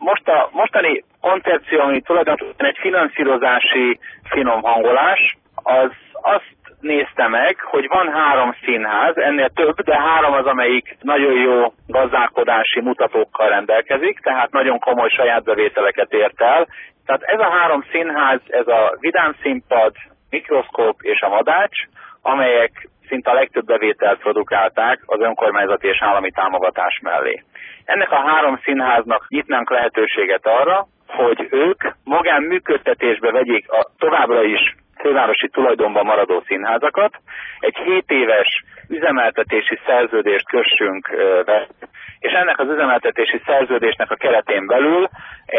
a mostani koncepció, ami tulajdonképpen egy finanszírozási finom hangolás, az azt nézte meg, hogy van 3 színház, ennél több, de 3 az, amelyik nagyon jó gazdálkodási mutatókkal rendelkezik, tehát nagyon komoly saját bevételeket ért el. Tehát ez a 3 színház, ez a Vidám Színpad, Mikroszkóp és a Madács, amelyek szinte a legtöbb bevételt produkálták az önkormányzati és állami támogatás mellé. Ennek a 3 színháznak nyitnánk lehetőséget arra, hogy ők magánműködtetésbe vegyék a továbbra is fővárosi tulajdonban maradó színházakat, egy 7 éves üzemeltetési szerződést kössünk be, és ennek az üzemeltetési szerződésnek a keretén belül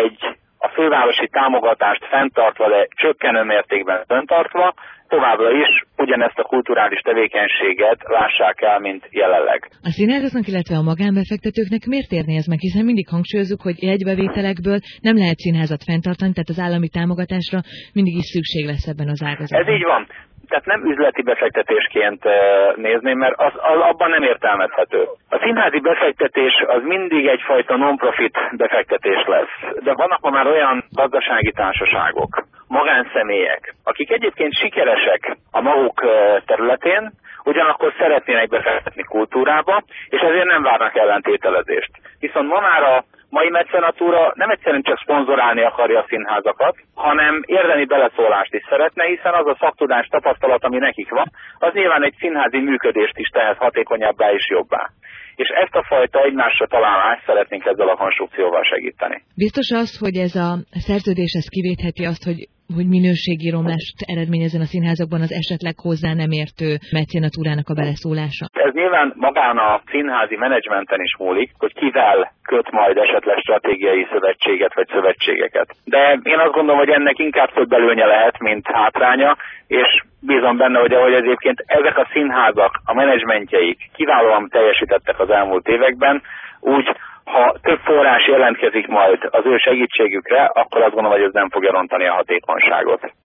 a fővárosi támogatást fenntartva, de csökkenő mértékben fenntartva, továbbra is ugyanezt a kulturális tevékenységet lássák el, mint jelenleg. A színházaknak, illetve a magánbefektetőknek miért érné ez meg? Hiszen mindig hangsúlyozzuk, hogy jegybevételekből nem lehet színházat fenntartani, tehát az állami támogatásra mindig is szükség lesz ebben az ágazatban. Ez így van. Tehát nem üzleti befektetésként nézném, mert az abban nem értelmezhető. A színházi befektetés az mindig egyfajta non-profit befektetés lesz. De vannak ma már olyan gazdasági társaságok, magánszemélyek, akik egyébként sikeresek a maguk területén, ugyanakkor szeretnének befektetni kultúrába, és ezért nem várnak ellentételezést. Viszont ma már a mai mecenatúra nem egyszerűen csak szponzorálni akarja a színházakat, hanem érdemi beleszólást is szeretne, hiszen az a szaktudás, tapasztalat, ami nekik van, az nyilván egy színházi működést is tehet hatékonyabbá és jobbá. És ezt a fajta egymásra találást szeretnénk ezzel a konstrukcióval segíteni. Biztos az, hogy ez a szerződés kivétheti azt, hogy minőségi romlást eredményezzen a színházakban az esetleg hozzá nem értő mecenatúrának a beleszólása? Ez nyilván magán a színházi menedzsmenten is múlik, hogy kivel köt majd esetleg stratégiai szövetséget vagy szövetségeket. De én azt gondolom, hogy ennek inkább több előnye lehet, mint hátránya, és bízom benne, hogy ahogy egyébként ezek a színházak, a menedzsmentjeik kiválóan teljesítettek az elmúlt években, úgy ha több forrás jelentkezik majd az ő segítségükre, akkor azt gondolom, hogy ez nem fogja rontani a hatékonyságot.